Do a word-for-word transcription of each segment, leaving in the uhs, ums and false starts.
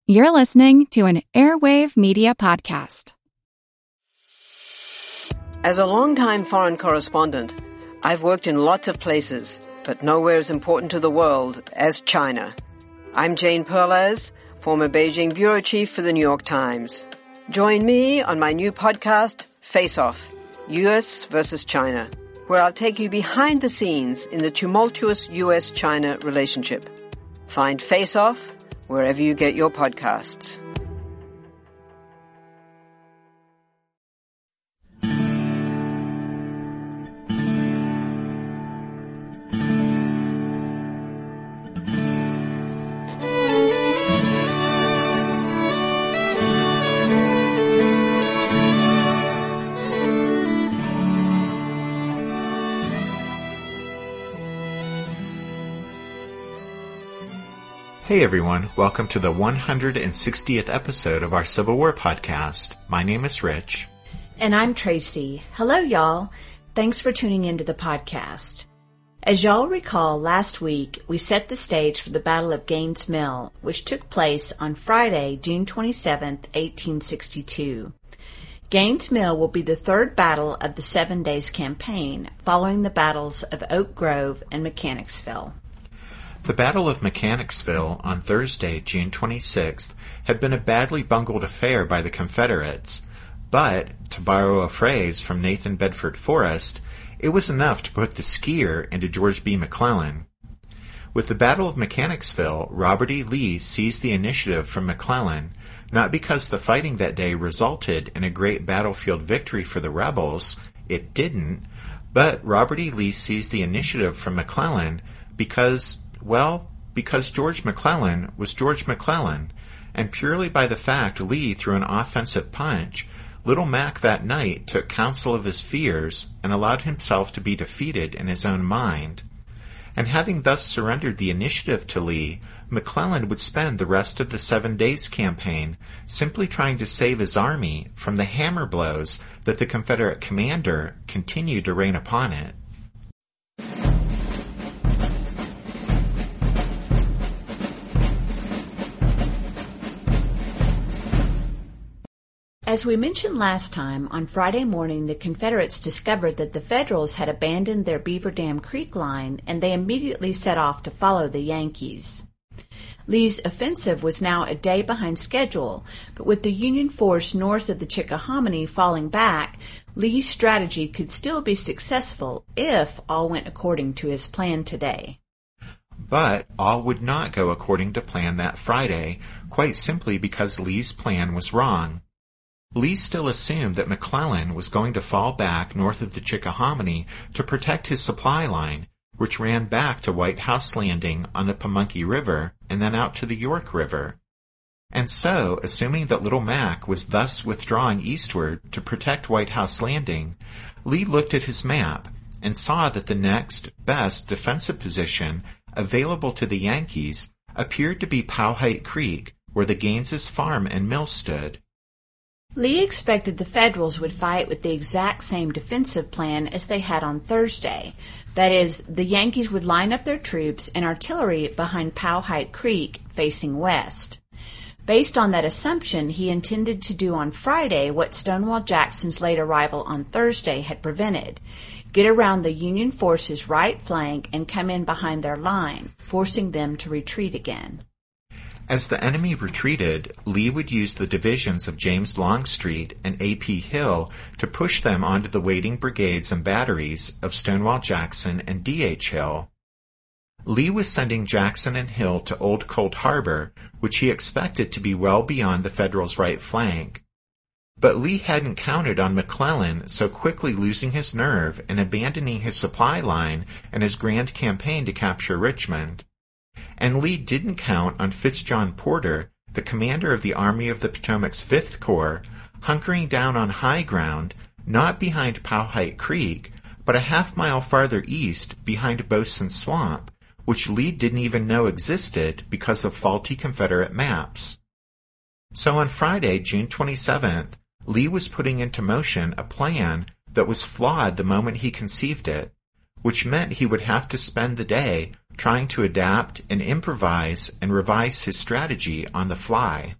You're listening to an Airwave Media Podcast. As a longtime foreign correspondent, I've worked in lots of places, but nowhere as important to the world as China. I'm Jane Perlez, former Beijing bureau chief for the New York Times. Join me on my new podcast, Face Off, U S versus China, where I'll take you behind the scenes in the tumultuous U S China relationship. Find Face Off wherever you get your podcasts. Hey everyone, welcome to the one hundred sixtieth episode of our Civil War podcast. My name is Rich. And I'm Tracy. Hello y'all. Thanks for tuning into the podcast. As y'all recall, last week we set the stage for the Battle of Gaines Mill, which took place on Friday, June twenty-seventh, eighteen sixty-two. Gaines Mill will be the third battle of the Seven Days Campaign, following the battles of Oak Grove and Mechanicsville. The Battle of Mechanicsville on Thursday, June twenty-sixth, had been a badly bungled affair by the Confederates, but, to borrow a phrase from Nathan Bedford Forrest, it was enough to put the skier into George B. McClellan. With the Battle of Mechanicsville, Robert E. Lee seized the initiative from McClellan, not because the fighting that day resulted in a great battlefield victory for the rebels, it didn't, but Robert E. Lee seized the initiative from McClellan because Well, because George McClellan was George McClellan, and purely by the fact Lee threw an offensive punch, Little Mac that night took counsel of his fears and allowed himself to be defeated in his own mind. And having thus surrendered the initiative to Lee, McClellan would spend the rest of the Seven Days Campaign simply trying to save his army from the hammer blows that the Confederate commander continued to rain upon it. As we mentioned last time, on Friday morning the Confederates discovered that the Federals had abandoned their Beaver Dam Creek line, and they immediately set off to follow the Yankees. Lee's offensive was now a day behind schedule, but with the Union force north of the Chickahominy falling back, Lee's strategy could still be successful if all went according to his plan today. But all would not go according to plan that Friday, quite simply because Lee's plan was wrong. Lee still assumed that McClellan was going to fall back north of the Chickahominy to protect his supply line, which ran back to White House Landing on the Pamunkey River and then out to the York River. And so, assuming that Little Mac was thus withdrawing eastward to protect White House Landing, Lee looked at his map and saw that the next best defensive position available to the Yankees appeared to be Powhite Creek, where the Gaineses' farm and mill stood. Lee expected the Federals would fight with the exact same defensive plan as they had on Thursday. That is, the Yankees would line up their troops and artillery behind Powhite Creek, facing west. Based on that assumption, he intended to do on Friday what Stonewall Jackson's late arrival on Thursday had prevented: get around the Union forces' right flank and come in behind their line, forcing them to retreat again. As the enemy retreated, Lee would use the divisions of James Longstreet and A P Hill to push them onto the waiting brigades and batteries of Stonewall Jackson and D H Hill. Lee was sending Jackson and Hill to Old Cold Harbor, which he expected to be well beyond the Federals' right flank. But Lee hadn't counted on McClellan so quickly losing his nerve and abandoning his supply line and his grand campaign to capture Richmond. And Lee didn't count on Fitzjohn Porter, the commander of the Army of the Potomac's Fifth Corps, hunkering down on high ground, not behind Powhite Creek, but a half mile farther east behind Bosun Swamp, which Lee didn't even know existed because of faulty Confederate maps. So on Friday, June twenty-seventh, Lee was putting into motion a plan that was flawed the moment he conceived it, which meant he would have to spend the day trying to adapt and improvise and revise his strategy on the fly.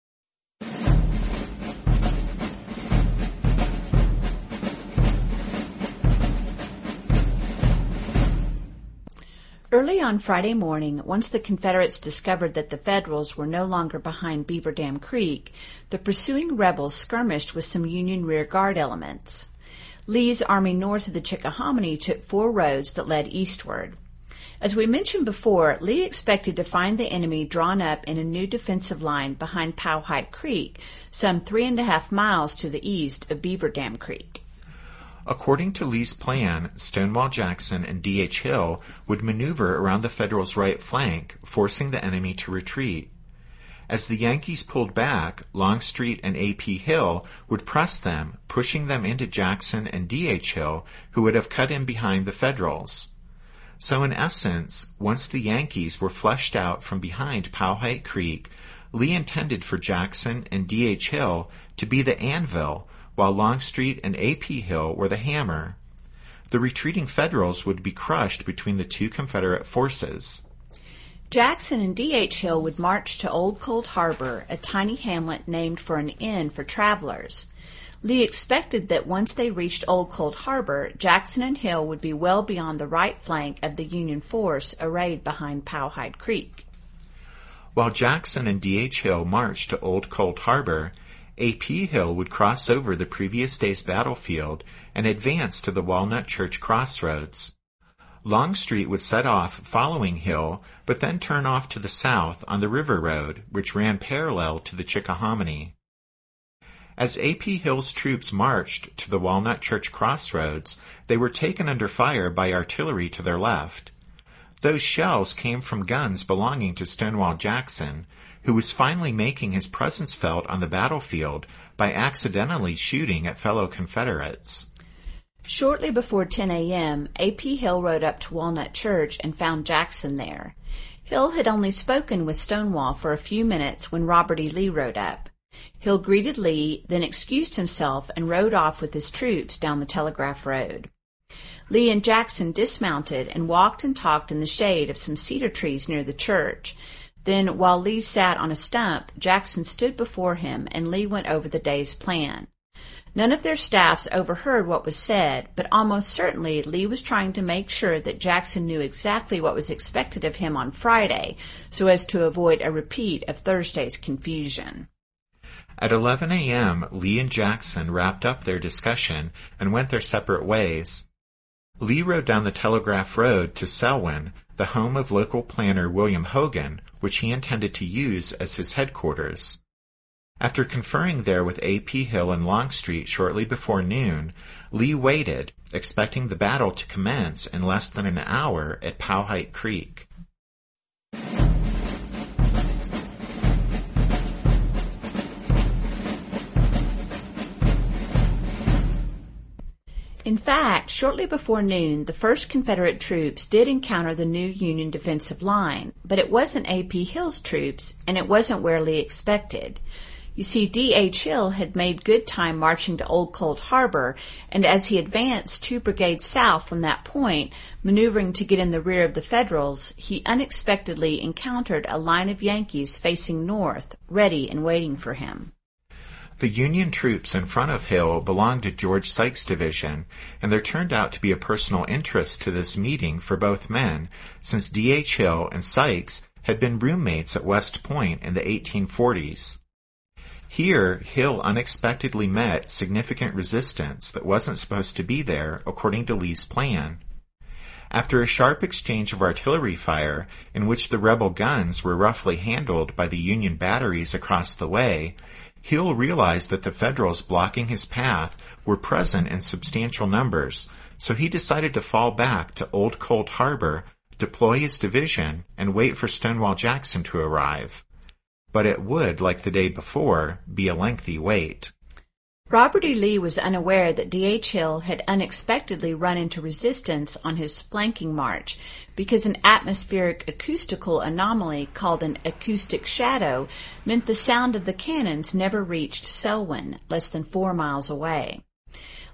Early on Friday morning, once the Confederates discovered that the Federals were no longer behind Beaver Dam Creek, the pursuing rebels skirmished with some Union rear guard elements. Lee's army north of the Chickahominy took four roads that led eastward. As we mentioned before, Lee expected to find the enemy drawn up in a new defensive line behind Powhite Creek, some three and a half miles to the east of Beaver Dam Creek. According to Lee's plan, Stonewall Jackson and D H. Hill would maneuver around the Federals' right flank, forcing the enemy to retreat. As the Yankees pulled back, Longstreet and A P. Hill would press them, pushing them into Jackson and D H. Hill, who would have cut in behind the Federals. So in essence, once the Yankees were flushed out from behind Powhite Creek, Lee intended for Jackson and D H. Hill to be the anvil, while Longstreet and A P. Hill were the hammer. The retreating Federals would be crushed between the two Confederate forces. Jackson and D H. Hill would march to Old Cold Harbor, a tiny hamlet named for an inn for travelers. Lee expected that once they reached Old Cold Harbor, Jackson and Hill would be well beyond the right flank of the Union force arrayed behind Powhite Creek. While Jackson and D H. Hill marched to Old Cold Harbor, A P. Hill would cross over the previous day's battlefield and advance to the Walnut Church crossroads. Longstreet would set off following Hill, but then turn off to the south on the river road, which ran parallel to the Chickahominy. As A P. Hill's troops marched to the Walnut Church crossroads, they were taken under fire by artillery to their left. Those shells came from guns belonging to Stonewall Jackson, who was finally making his presence felt on the battlefield by accidentally shooting at fellow Confederates. Shortly before ten a.m., A P. Hill rode up to Walnut Church and found Jackson there. Hill had only spoken with Stonewall for a few minutes when Robert E. Lee rode up. Hill greeted Lee, then excused himself and rode off with his troops down the Telegraph Road. Lee and Jackson dismounted and walked and talked in the shade of some cedar trees near the church. Then, while Lee sat on a stump, Jackson stood before him and Lee went over the day's plan. None of their staffs overheard what was said, but almost certainly Lee was trying to make sure that Jackson knew exactly what was expected of him on Friday, so as to avoid a repeat of Thursday's confusion. At eleven a.m., Lee and Jackson wrapped up their discussion and went their separate ways. Lee rode down the Telegraph Road to Selwyn, the home of local planner William Hogan, which he intended to use as his headquarters. After conferring there with A P. Hill and Longstreet shortly before noon, Lee waited, expecting the battle to commence in less than an hour at Powhite Creek. In fact, shortly before noon, the first Confederate troops did encounter the new Union defensive line, but it wasn't A P. Hill's troops, and it wasn't where Lee expected. You see, D H. Hill had made good time marching to Old Cold Harbor, and as he advanced two brigades south from that point, maneuvering to get in the rear of the Federals, he unexpectedly encountered a line of Yankees facing north, ready and waiting for him. The Union troops in front of Hill belonged to George Sykes' division, and there turned out to be a personal interest to this meeting for both men, since D H. Hill and Sykes had been roommates at West Point in the eighteen forties. Here, Hill unexpectedly met significant resistance that wasn't supposed to be there, according to Lee's plan. After a sharp exchange of artillery fire, in which the rebel guns were roughly handled by the Union batteries across the way, Hill realized that the Federals blocking his path were present in substantial numbers, so he decided to fall back to Old Cold Harbor, deploy his division, and wait for Stonewall Jackson to arrive. But it would, like the day before, be a lengthy wait. Robert E. Lee was unaware that D H. Hill had unexpectedly run into resistance on his flanking march because an atmospheric acoustical anomaly called an acoustic shadow meant the sound of the cannons never reached Selwyn, less than four miles away.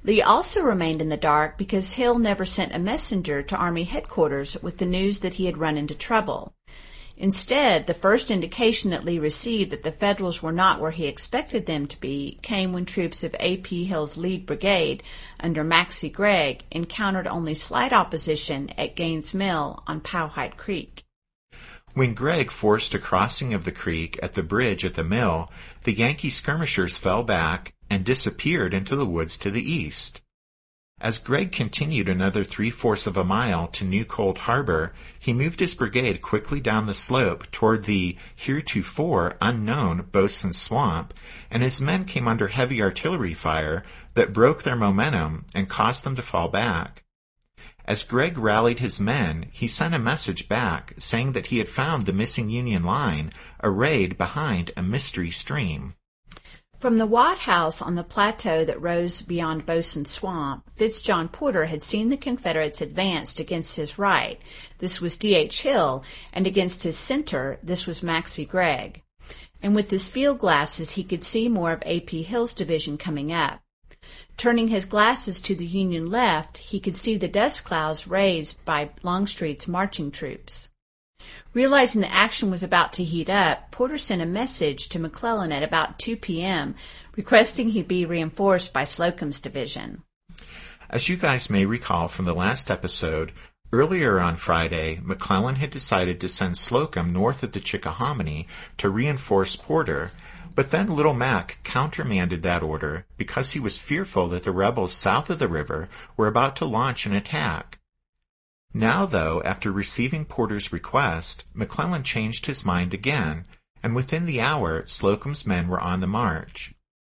Lee also remained in the dark because Hill never sent a messenger to Army headquarters with the news that he had run into trouble. Instead, the first indication that Lee received that the Federals were not where he expected them to be came when troops of A P Hill's lead brigade under Maxcy Gregg encountered only slight opposition at Gaines Mill on Powhite Creek. When Gregg forced a crossing of the creek at the bridge at the mill, the Yankee skirmishers fell back and disappeared into the woods to the east. As Gregg continued another three-fourths of a mile to New Cold Harbor, he moved his brigade quickly down the slope toward the heretofore unknown Bosun Swamp, and his men came under heavy artillery fire that broke their momentum and caused them to fall back. As Gregg rallied his men, he sent a message back saying that he had found the missing Union line arrayed behind a mystery stream. From the Watt House on the plateau that rose beyond Bosun Swamp, Fitzjohn Porter had seen the Confederates advanced against his right. This was D H Hill, and against his center, this was Maxcy Gregg. And with his field glasses, he could see more of A P Hill's division coming up. Turning his glasses to the Union left, he could see the dust clouds raised by Longstreet's marching troops. Realizing the action was about to heat up, Porter sent a message to McClellan at about two p.m. requesting he be reinforced by Slocum's division. As you guys may recall from the last episode, earlier on Friday, McClellan had decided to send Slocum north of the Chickahominy to reinforce Porter, but then Little Mac countermanded that order because he was fearful that the rebels south of the river were about to launch an attack. Now, though, after receiving Porter's request, McClellan changed his mind again, and within the hour, Slocum's men were on the march.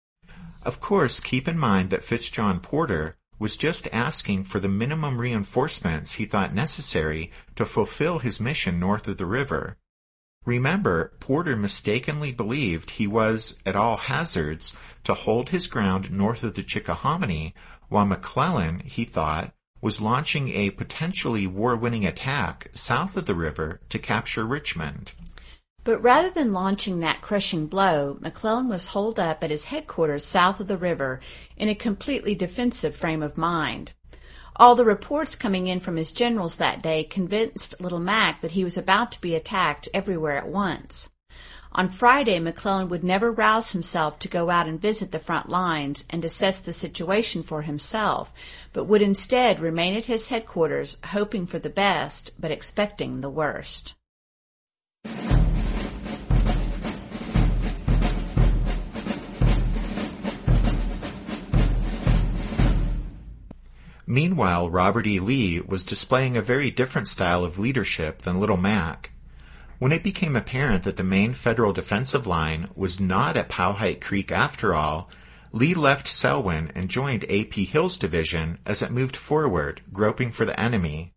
Of course, keep in mind that Fitzjohn Porter was just asking for the minimum reinforcements he thought necessary to fulfill his mission north of the river. Remember, Porter mistakenly believed he was, at all hazards, to hold his ground north of the Chickahominy, while McClellan, he thought, was launching a potentially war-winning attack south of the river to capture Richmond. But rather than launching that crushing blow, McClellan was holed up at his headquarters south of the river in a completely defensive frame of mind. All the reports coming in from his generals that day convinced Little Mac that he was about to be attacked everywhere at once. On Friday, McClellan would never rouse himself to go out and visit the front lines and assess the situation for himself, but would instead remain at his headquarters, hoping for the best, but expecting the worst. Meanwhile, Robert E. Lee was displaying a very different style of leadership than Little Mac. When it became apparent that the main Federal defensive line was not at Powhite Creek after all, Lee left Selwyn and joined A P Hill's division as it moved forward, groping for the enemy.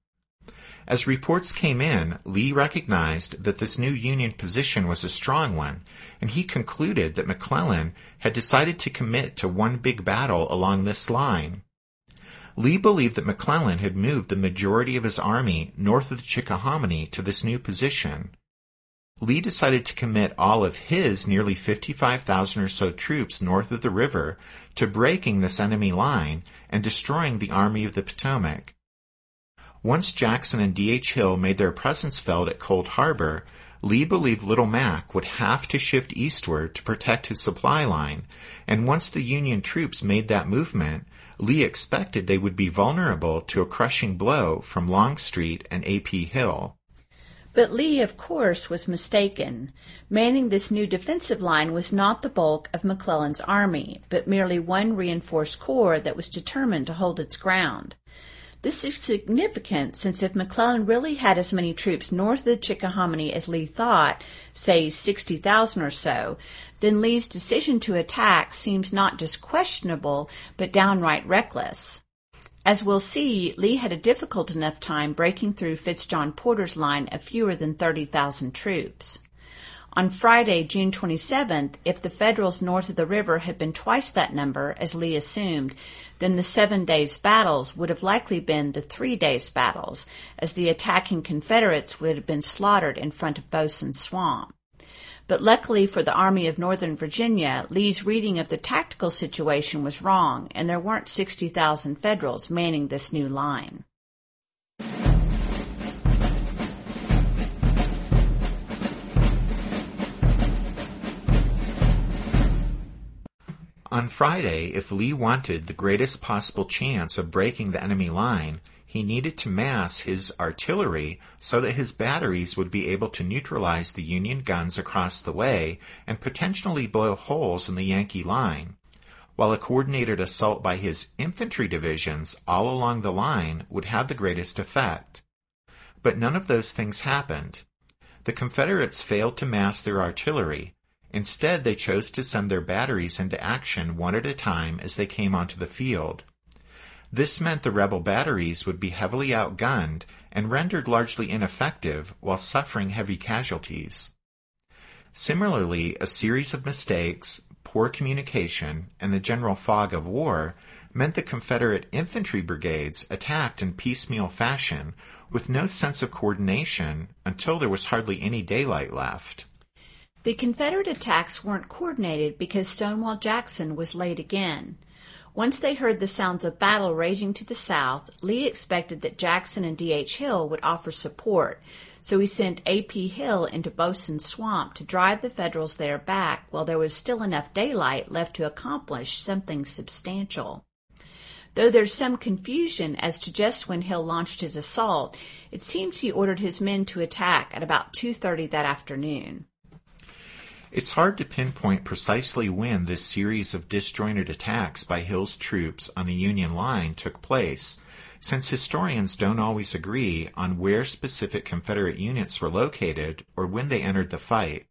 As reports came in, Lee recognized that this new Union position was a strong one, and he concluded that McClellan had decided to commit to one big battle along this line. Lee believed that McClellan had moved the majority of his army north of the Chickahominy to this new position. Lee decided to commit all of his nearly fifty-five thousand or so troops north of the river to breaking this enemy line and destroying the Army of the Potomac. Once Jackson and D H Hill made their presence felt at Cold Harbor, Lee believed Little Mac would have to shift eastward to protect his supply line, and once the Union troops made that movement, Lee expected they would be vulnerable to a crushing blow from Longstreet and A P Hill. But Lee, of course, was mistaken. Manning this new defensive line was not the bulk of McClellan's army, but merely one reinforced corps that was determined to hold its ground. This is significant since if McClellan really had as many troops north of the Chickahominy as Lee thought, say sixty thousand or so, then Lee's decision to attack seems not just questionable, but downright reckless. As we'll see, Lee had a difficult enough time breaking through Fitzjohn Porter's line of fewer than thirty thousand troops. On Friday, June twenty-seventh, if the Federals north of the river had been twice that number, as Lee assumed, then the seven days' battles would have likely been the three days' battles, as the attacking Confederates would have been slaughtered in front of Bosun Swamp. But luckily for the Army of Northern Virginia, Lee's reading of the tactical situation was wrong, and there weren't sixty thousand Federals manning this new line. On Friday, if Lee wanted the greatest possible chance of breaking the enemy line, he needed to mass his artillery so that his batteries would be able to neutralize the Union guns across the way and potentially blow holes in the Yankee line, while a coordinated assault by his infantry divisions all along the line would have the greatest effect. But none of those things happened. The Confederates failed to mass their artillery. Instead, they chose to send their batteries into action one at a time as they came onto the field. This meant the rebel batteries would be heavily outgunned and rendered largely ineffective while suffering heavy casualties. Similarly, a series of mistakes, poor communication, and the general fog of war meant the Confederate infantry brigades attacked in piecemeal fashion with no sense of coordination until there was hardly any daylight left. The Confederate attacks weren't coordinated because Stonewall Jackson was late again. Once they heard the sounds of battle raging to the south, Lee expected that Jackson and D H Hill would offer support, so he sent A P Hill into Bosun's Swamp to drive the Federals there back while there was still enough daylight left to accomplish something substantial. Though there's some confusion as to just when Hill launched his assault, it seems he ordered his men to attack at about two thirty that afternoon. It's hard to pinpoint precisely when this series of disjointed attacks by Hill's troops on the Union line took place, since historians don't always agree on where specific Confederate units were located or when they entered the fight.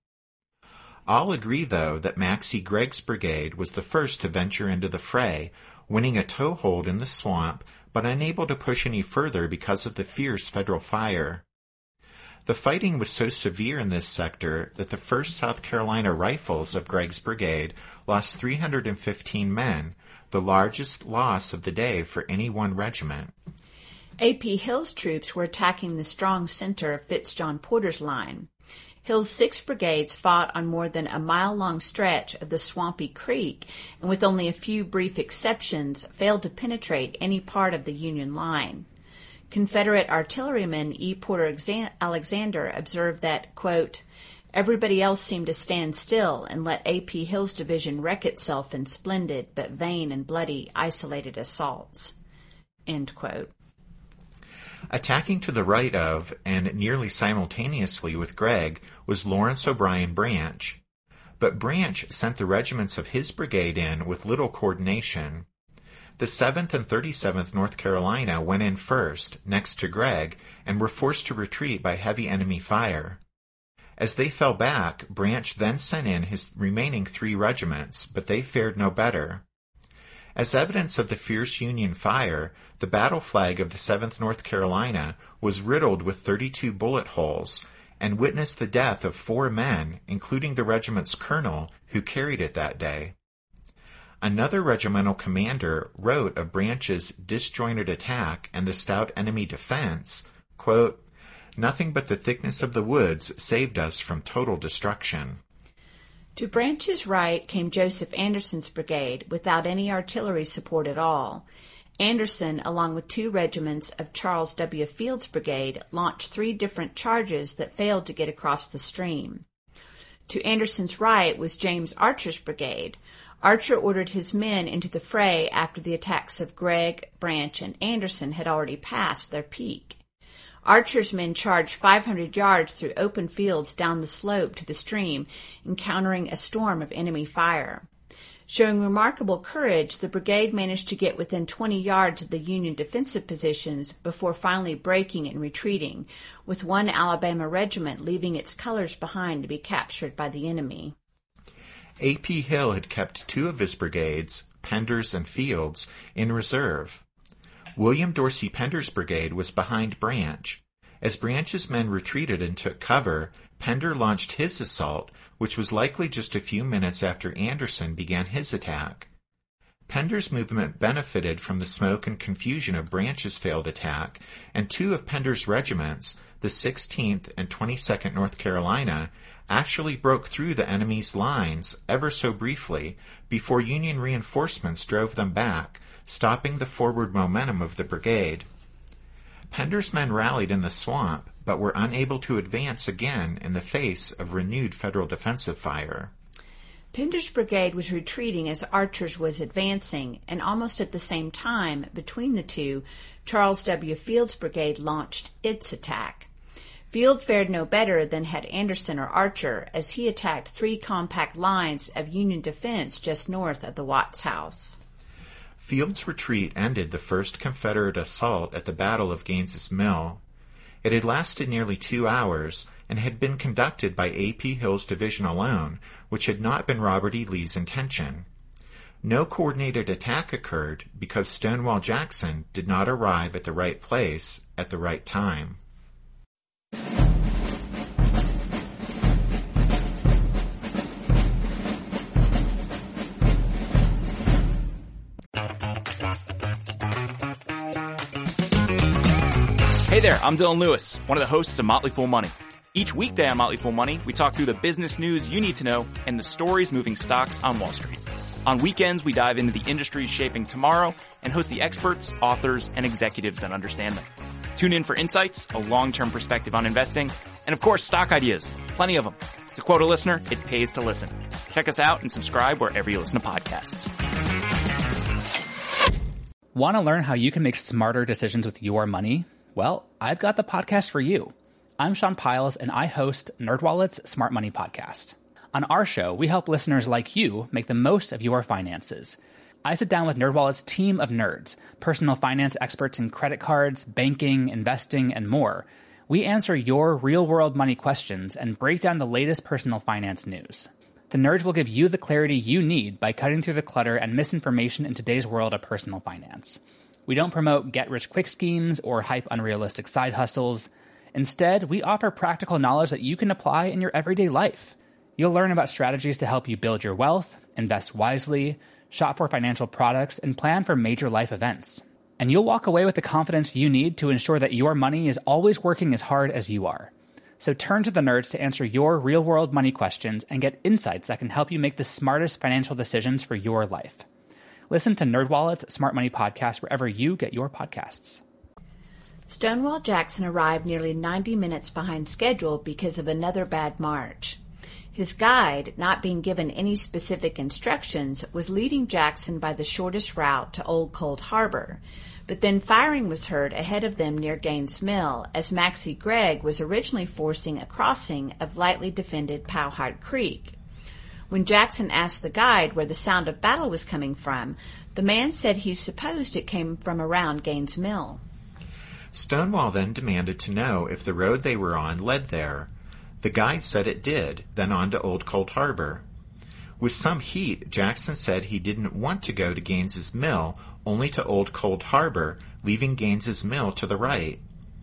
All agree, though, that Maxcy Gregg's brigade was the first to venture into the fray, winning a toehold in the swamp, but unable to push any further because of the fierce Federal fire. The fighting was so severe in this sector that the first South Carolina Rifles of Gregg's brigade lost three hundred fifteen men, the largest loss of the day for any one regiment. A P Hill's troops were attacking the strong center of Fitz-John Porter's line. Hill's six brigades fought on more than a mile-long stretch of the swampy creek, and with only a few brief exceptions, failed to penetrate any part of the Union line. Confederate artilleryman E. Porter Alexander observed that, quote, everybody else seemed to stand still and let A P Hill's division wreck itself in splendid but vain and bloody isolated assaults, end quote. Attacking to the right of, and nearly simultaneously with Gregg, was Lawrence O'Brien Branch. But Branch sent the regiments of his brigade in with little coordination. The seventh and thirty-seventh North Carolina went in first, next to Gregg, and were forced to retreat by heavy enemy fire. As they fell back, Branch then sent in his remaining three regiments, but they fared no better. As evidence of the fierce Union fire, the battle flag of the seventh North Carolina was riddled with thirty-two bullet holes, and witnessed the death of four men, including the regiment's colonel, who carried it that day. Another regimental commander wrote of Branch's disjointed attack and the stout enemy defense, quote, nothing but the thickness of the woods saved us from total destruction. To Branch's right came Joseph Anderson's brigade, without any artillery support at all. Anderson, along with two regiments of Charles W. Field's brigade, launched three different charges that failed to get across the stream. To Anderson's right was James Archer's brigade. Archer ordered his men into the fray after the attacks of Gregg, Branch, and Anderson had already passed their peak. Archer's men charged five hundred yards through open fields down the slope to the stream, encountering a storm of enemy fire. Showing remarkable courage, the brigade managed to get within twenty yards of the Union defensive positions before finally breaking and retreating, with one Alabama regiment leaving its colors behind to be captured by the enemy. A P Hill had kept two of his brigades, Pender's and Field's, in reserve. William Dorsey Pender's brigade was behind Branch. As Branch's men retreated and took cover, Pender launched his assault, which was likely just a few minutes after Anderson began his attack. Pender's movement benefited from the smoke and confusion of Branch's failed attack, and two of Pender's regiments, the sixteenth and twenty-second North Carolina, actually broke through the enemy's lines ever so briefly before Union reinforcements drove them back, stopping the forward momentum of the brigade. Pender's men rallied in the swamp, but were unable to advance again in the face of renewed Federal defensive fire. Pender's brigade was retreating as Archer's was advancing, and almost at the same time, between the two, Charles W. Field's brigade launched its attack. Field fared no better than had Anderson or Archer, as he attacked three compact lines of Union defense just north of the Watts House. Field's retreat ended the first Confederate assault at the Battle of Gaines's Mill. It had lasted nearly two hours and had been conducted by A P. Hill's division alone, which had not been Robert E. Lee's intention. No coordinated attack occurred because Stonewall Jackson did not arrive at the right place at the right time. Hey there, I'm Dylan Lewis, one of the hosts of Motley Fool Money. Each weekday on Motley Fool Money, we talk through the business news you need to know and the stories moving stocks on Wall Street. On weekends, we dive into the industries shaping tomorrow and host the experts, authors, and executives that understand them. Tune in for insights, a long-term perspective on investing, and of course, stock ideas. Plenty of them. To quote a listener, it pays to listen. Check us out and subscribe wherever you listen to podcasts. Want to learn how you can make smarter decisions with your money? Well, I've got the podcast for you. I'm Sean Piles, and I host NerdWallet's Smart Money Podcast. On our show, we help listeners like you make the most of your finances. I sit down with NerdWallet's team of nerds, personal finance experts in credit cards, banking, investing, and more. We answer your real-world money questions and break down the latest personal finance news. The nerds will give you the clarity you need by cutting through the clutter and misinformation in today's world of personal finance. We don't promote get-rich-quick schemes or hype unrealistic side hustles. Instead, we offer practical knowledge that you can apply in your everyday life. You'll learn about strategies to help you build your wealth, invest wisely, shop for financial products, and plan for major life events. And you'll walk away with the confidence you need to ensure that your money is always working as hard as you are. So turn to the nerds to answer your real-world money questions and get insights that can help you make the smartest financial decisions for your life. Listen to NerdWallet's Smart Money Podcast wherever you get your podcasts. Stonewall Jackson arrived nearly ninety minutes behind schedule because of another bad march. His guide, not being given any specific instructions, was leading Jackson by the shortest route to Old Cold Harbor. But then firing was heard ahead of them near Gaines Mill, as Maxcy Gregg was originally forcing a crossing of lightly defended Powhite Creek. When Jackson asked the guide where the sound of battle was coming from, the man said he supposed it came from around Gaines Mill. Stonewall then demanded to know if the road they were on led there. The guide said it did, then on to Old Cold Harbor. With some heat, Jackson said he didn't want to go to Gaines's Mill, only to Old Cold Harbor, leaving Gaines's Mill to the right.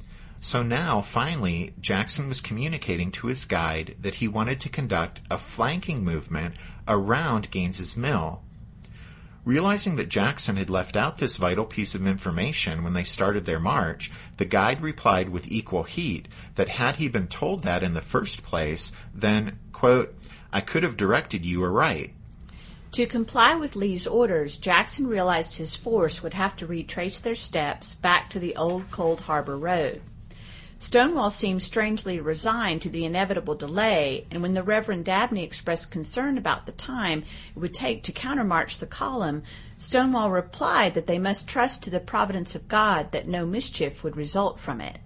So now, finally, Jackson was communicating to his guide that he wanted to conduct a flanking movement around Gaines's Mill. Realizing that Jackson had left out this vital piece of information when they started their march, the guide replied with equal heat that had he been told that in the first place, then, quote, I could have directed you aright. To comply with Lee's orders, Jackson realized his force would have to retrace their steps back to the Old Cold Harbor Road. Stonewall seemed strangely resigned to the inevitable delay, and when the Reverend Dabney expressed concern about the time it would take to countermarch the column, Stonewall replied that they must trust to the providence of God that no mischief would result from it.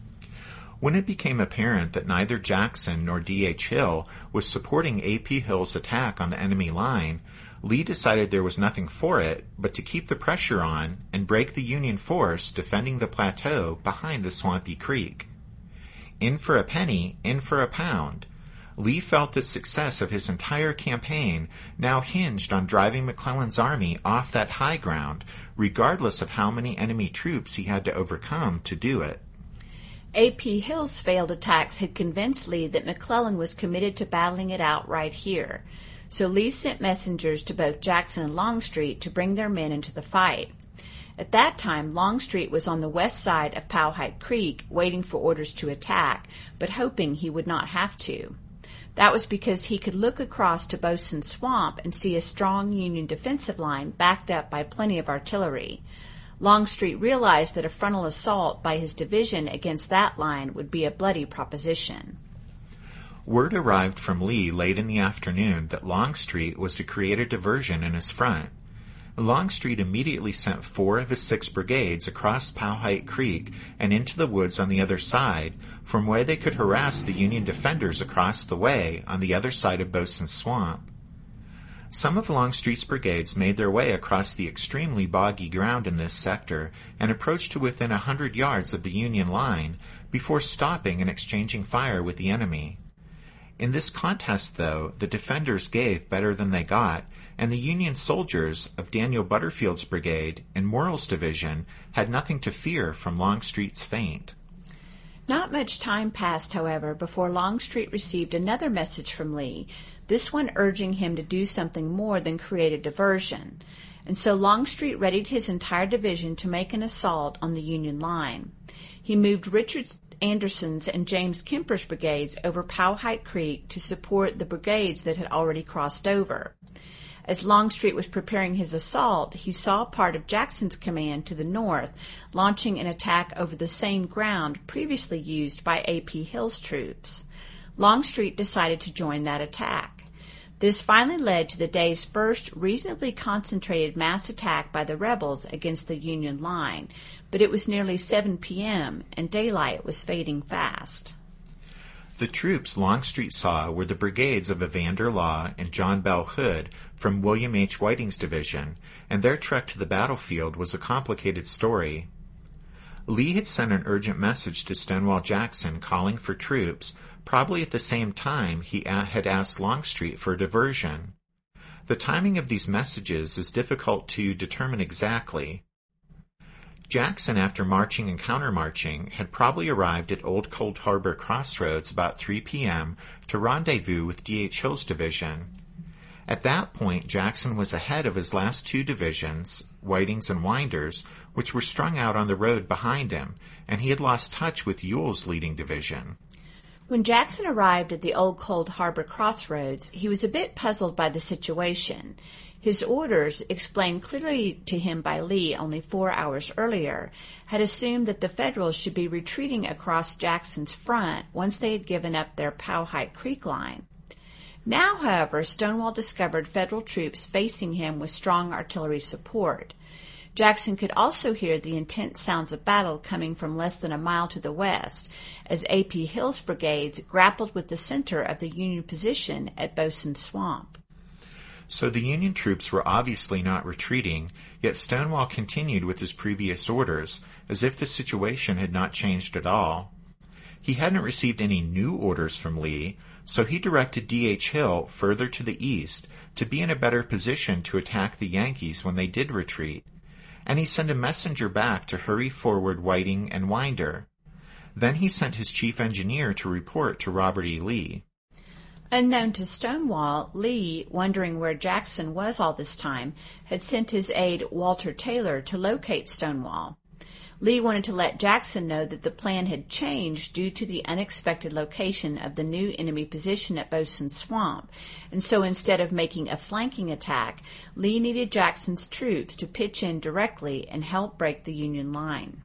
When it became apparent that neither Jackson nor D H. Hill was supporting A P. Hill's attack on the enemy line, Lee decided there was nothing for it but to keep the pressure on and break the Union force defending the plateau behind the swampy creek. In for a penny, in for a pound. Lee felt the success of his entire campaign now hinged on driving McClellan's army off that high ground, regardless of how many enemy troops he had to overcome to do it. A P. Hill's failed attacks had convinced Lee that McClellan was committed to battling it out right here. So Lee sent messengers to both Jackson and Longstreet to bring their men into the fight. At that time, Longstreet was on the west side of Powhite Creek, waiting for orders to attack, but hoping he would not have to. That was because he could look across to Bosun Swamp and see a strong Union defensive line backed up by plenty of artillery. Longstreet realized that a frontal assault by his division against that line would be a bloody proposition. Word arrived from Lee late in the afternoon that Longstreet was to create a diversion in his front. Longstreet immediately sent four of his six brigades across Powhite Creek and into the woods on the other side, from where they could harass the Union defenders across the way on the other side of Bosun Swamp. Some of Longstreet's brigades made their way across the extremely boggy ground in this sector and approached to within a hundred yards of the Union line before stopping and exchanging fire with the enemy. In this contest, though, the defenders gave better than they got, and the Union soldiers of Daniel Butterfield's brigade and Morrill's division had nothing to fear from Longstreet's feint. Not much time passed, however, before Longstreet received another message from Lee, this one urging him to do something more than create a diversion. And so Longstreet readied his entire division to make an assault on the Union line. He moved Richard Anderson's and James Kemper's brigades over Powhite Creek to support the brigades that had already crossed over. As Longstreet was preparing his assault, he saw part of Jackson's command to the north launching an attack over the same ground previously used by A P Hill's troops. Longstreet decided to join that attack. This finally led to the day's first reasonably concentrated mass attack by the rebels against the Union line, but it was nearly seven p.m. and daylight was fading fast. The troops Longstreet saw were the brigades of Evander Law and John Bell Hood from William H. Whiting's division, and their trek to the battlefield was a complicated story. Lee had sent an urgent message to Stonewall Jackson calling for troops, probably at the same time he had asked Longstreet for a diversion. The timing of these messages is difficult to determine exactly. Jackson, after marching and countermarching, had probably arrived at Old Cold Harbor Crossroads about three p.m. to rendezvous with D H. Hill's division. At that point, Jackson was ahead of his last two divisions, Whiting's and Winder's, which were strung out on the road behind him, and he had lost touch with Ewell's leading division. When Jackson arrived at the Old Cold Harbor Crossroads, he was a bit puzzled by the situation. His orders, explained clearly to him by Lee only four hours earlier, had assumed that the Federals should be retreating across Jackson's front once they had given up their Powhite Creek line. Now, however, Stonewall discovered Federal troops facing him with strong artillery support. Jackson could also hear the intense sounds of battle coming from less than a mile to the west, as A P Hill's brigades grappled with the center of the Union position at Bosun Swamp. So the Union troops were obviously not retreating, yet Stonewall continued with his previous orders, as if the situation had not changed at all. He hadn't received any new orders from Lee, so he directed D H. Hill further to the east to be in a better position to attack the Yankees when they did retreat, and he sent a messenger back to hurry forward Whiting and Winder. Then he sent his chief engineer to report to Robert E. Lee. Unknown to Stonewall, Lee, wondering where Jackson was all this time, had sent his aide Walter Taylor to locate Stonewall. Lee wanted to let Jackson know that the plan had changed due to the unexpected location of the new enemy position at Bosun Swamp, and so instead of making a flanking attack, Lee needed Jackson's troops to pitch in directly and help break the Union line.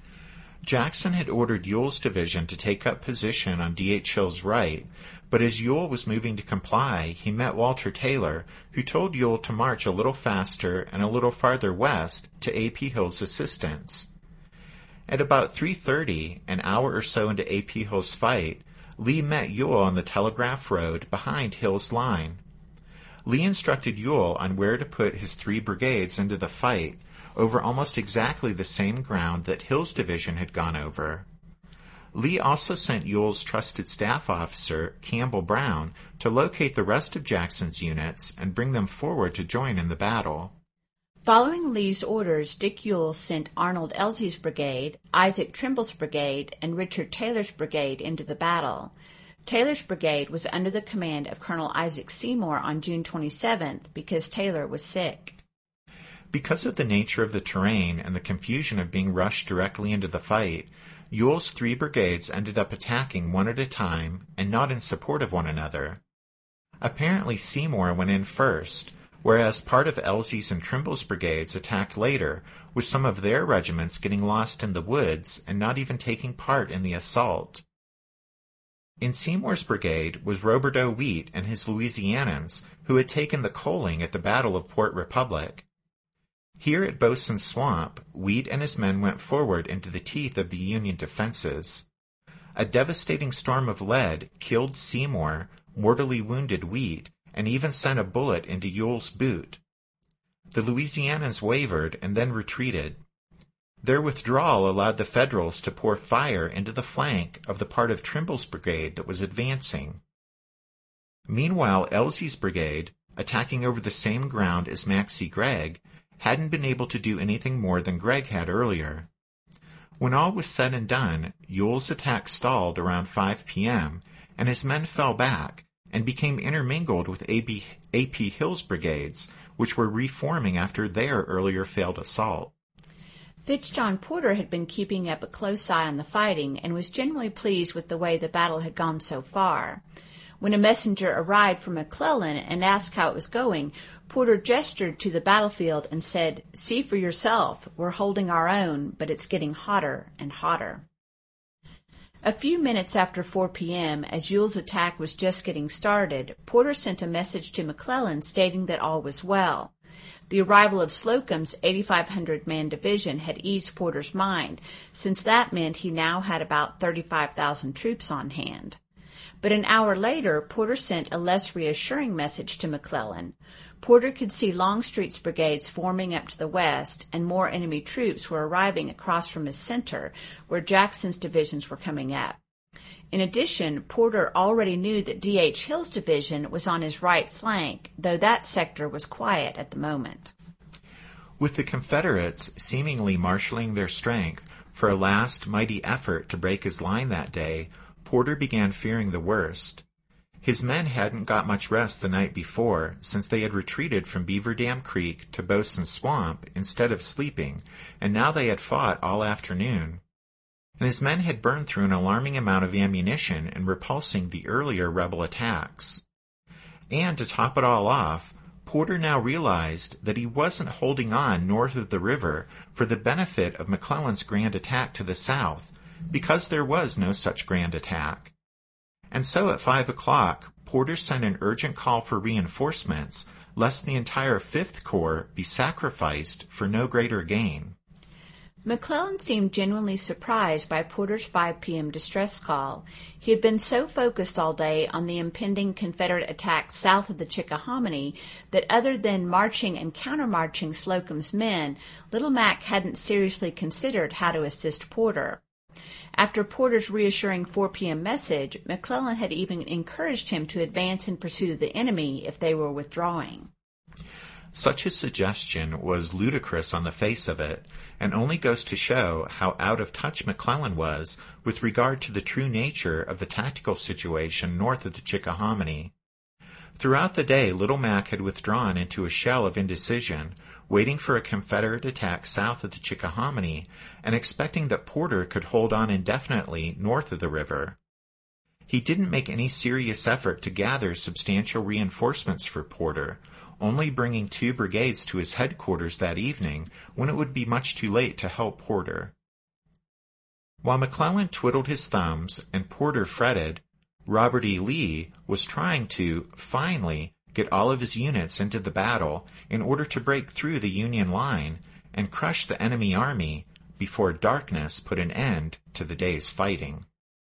Jackson had ordered Ewell's division to take up position on D H. Hill's right, but as Ewell was moving to comply, he met Walter Taylor, who told Ewell to march a little faster and a little farther west to A P. Hill's assistance. At about three thirty, an hour or so into A P. Hill's fight, Lee met Ewell on the Telegraph Road behind Hill's line. Lee instructed Ewell on where to put his three brigades into the fight, over almost exactly the same ground that Hill's division had gone over. Lee also sent Ewell's trusted staff officer, Campbell Brown, to locate the rest of Jackson's units and bring them forward to join in the battle. Following Lee's orders, Dick Ewell sent Arnold Elzey's brigade, Isaac Trimble's brigade, and Richard Taylor's brigade into the battle. Taylor's brigade was under the command of Colonel Isaac Seymour on June twenty-seventh because Taylor was sick. Because of the nature of the terrain and the confusion of being rushed directly into the fight, Ewell's three brigades ended up attacking one at a time and not in support of one another. Apparently Seymour went in first, whereas part of Elzey's and Trimble's brigades attacked later, with some of their regiments getting lost in the woods and not even taking part in the assault. In Seymour's brigade was Roberdeau Wheat and his Louisianans, who had taken the Coaling at the Battle of Port Republic. Here at Bosun's Swamp, Wheat and his men went forward into the teeth of the Union defenses. A devastating storm of lead killed Seymour, mortally wounded Wheat, and even sent a bullet into Ewell's boot. The Louisianans wavered and then retreated. Their withdrawal allowed the Federals to pour fire into the flank of the part of Trimble's brigade that was advancing. Meanwhile, Elzey's brigade, attacking over the same ground as Maxcy Gregg, hadn't been able to do anything more than Gregg had earlier. When all was said and done, Ewell's attack stalled around five p.m., and his men fell back and became intermingled with A P Hill's brigades, which were reforming after their earlier failed assault. Fitz-John Porter had been keeping up a close eye on the fighting and was generally pleased with the way the battle had gone so far. When a messenger arrived from McClellan and asked how it was going, Porter gestured to the battlefield and said, "See for yourself, we're holding our own, but it's getting hotter and hotter." A few minutes after four p.m., as Ewell's attack was just getting started, Porter sent a message to McClellan stating that all was well. The arrival of Slocum's eighty-five hundred man division had eased Porter's mind, since that meant he now had about thirty-five thousand troops on hand. But an hour later, Porter sent a less reassuring message to McClellan. Porter could see Longstreet's brigades forming up to the west, and more enemy troops were arriving across from his center, where Jackson's divisions were coming up. In addition, Porter already knew that D H Hill's division was on his right flank, though that sector was quiet at the moment. With the Confederates seemingly marshaling their strength for a last mighty effort to break his line that day, Porter began fearing the worst. His men hadn't got much rest the night before, since they had retreated from Beaver Dam Creek to Bosun's Swamp instead of sleeping, and now they had fought all afternoon. And his men had burned through an alarming amount of ammunition in repulsing the earlier rebel attacks. And to top it all off, Porter now realized that he wasn't holding on north of the river for the benefit of McClellan's grand attack to the south, because there was no such grand attack. And so at five o'clock, Porter sent an urgent call for reinforcements, lest the entire Fifth Corps be sacrificed for no greater gain. McClellan seemed genuinely surprised by Porter's five p.m. distress call. He had been so focused all day on the impending Confederate attack south of the Chickahominy that other than marching and countermarching Slocum's men, Little Mac hadn't seriously considered how to assist Porter. After Porter's reassuring four p.m. message, McClellan had even encouraged him to advance in pursuit of the enemy if they were withdrawing. Such a suggestion was ludicrous on the face of it, and only goes to show how out of touch McClellan was with regard to the true nature of the tactical situation north of the Chickahominy. Throughout the day, Little Mac had withdrawn into a shell of indecision, waiting for a Confederate attack south of the Chickahominy, and expecting that Porter could hold on indefinitely north of the river. He didn't make any serious effort to gather substantial reinforcements for Porter, only bringing two brigades to his headquarters that evening when it would be much too late to help Porter. While McClellan twiddled his thumbs and Porter fretted, Robert E. Lee was trying to, finally, get all of his units into the battle in order to break through the Union line and crush the enemy army before darkness put an end to the day's fighting.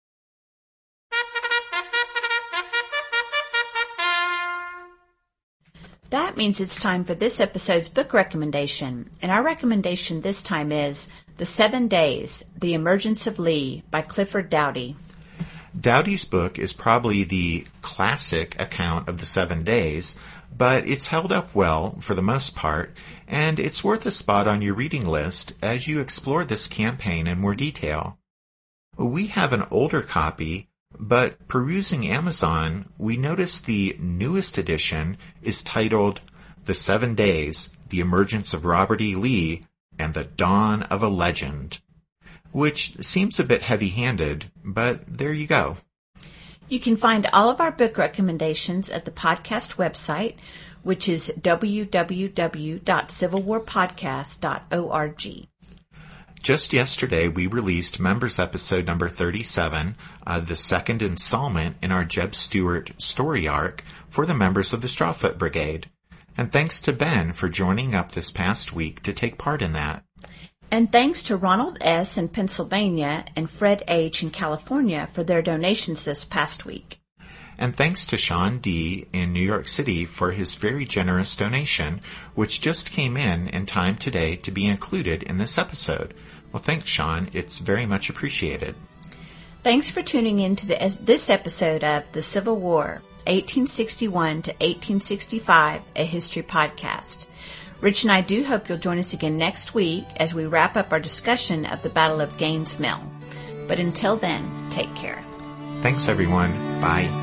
That means it's time for this episode's book recommendation, and our recommendation this time is The Seven Days, The Emergence of Lee by Clifford Doughty. Doughty's book is probably the classic account of the Seven Days, but it's held up well for the most part, and it's worth a spot on your reading list as you explore this campaign in more detail. We have an older copy, but perusing Amazon, we notice the newest edition is titled The Seven Days, The Emergence of Robert E. Lee, and the Dawn of a Legend. which seems a bit heavy-handed, but there you go. You can find all of our book recommendations at the podcast website, which is w w w dot civil war podcast dot org. Just yesterday, we released Members Episode number thirty-seven, uh, the second installment in our Jeb Stuart story arc for the members of the Strawfoot Brigade. And thanks to Ben for joining up this past week to take part in that. And thanks to Ronald S. in Pennsylvania and Fred H. in California for their donations this past week. And thanks to Sean D. in New York City for his very generous donation, which just came in in time today to be included in this episode. Well, thanks, Sean. It's very much appreciated. Thanks for tuning in to the, this episode of The Civil War, eighteen sixty-one to eighteen sixty-five, a history podcast. Rich and I do hope you'll join us again next week as we wrap up our discussion of the Battle of Gaines' Mill. But until then, take care. Thanks, everyone. Bye.